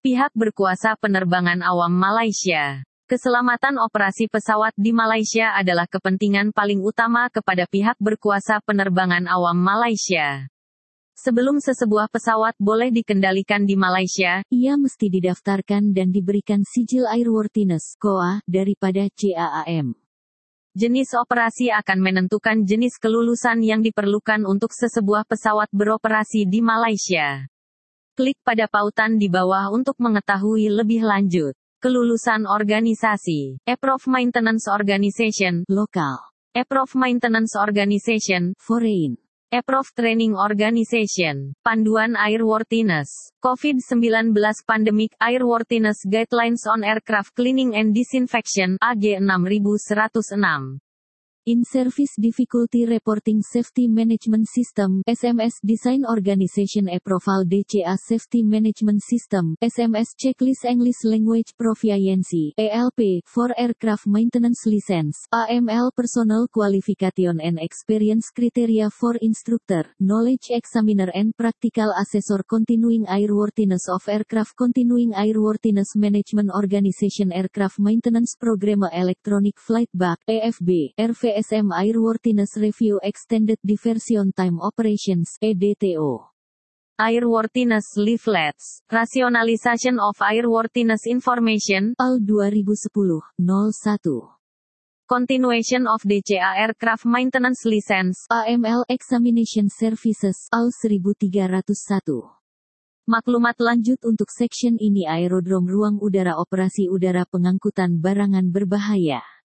Pihak berkuasa penerbangan awam Malaysia. Keselamatan operasi pesawat di Malaysia adalah kepentingan paling utama kepada pihak berkuasa penerbangan awam Malaysia. Sebelum sesebuah pesawat boleh dikendalikan di Malaysia, ia mesti didaftarkan dan diberikan sijil airworthiness (KOA) daripada CAAM. Jenis operasi akan menentukan jenis kelulusan yang diperlukan untuk sesebuah pesawat beroperasi di Malaysia. Klik pada pautan di bawah untuk mengetahui lebih lanjut. Kelulusan organisasi. Approved Maintenance Organization, lokal. Approved Maintenance Organization, foreign. Approved Training Organization. Panduan Airworthiness. COVID-19 Pandemic Airworthiness Guidelines on Aircraft Cleaning and Disinfection, AG 6106. In-Service Difficulty Reporting Safety Management System, SMS Design Organization Approval DCA Safety Management System, SMS Checklist English Language Proficiency, ELP, for Aircraft Maintenance License, AML Personal Qualification and Experience Criteria for Instructor, Knowledge Examiner and Practical Assessor Continuing Airworthiness of Aircraft Continuing Airworthiness Management Organization Aircraft Maintenance Program Electronic Flight Bag, EFB, RVSM Airworthiness Review Extended Diversion Time Operations, EDTO. Airworthiness Leaflets, Rationalization of Airworthiness Information, AL 2010-01. Continuation of DCA Aircraft Maintenance License, AML Examination Services, AL 1301. Maklumat lanjut untuk section ini aerodrom ruang udara operasi udara pengangkutan barangan berbahaya.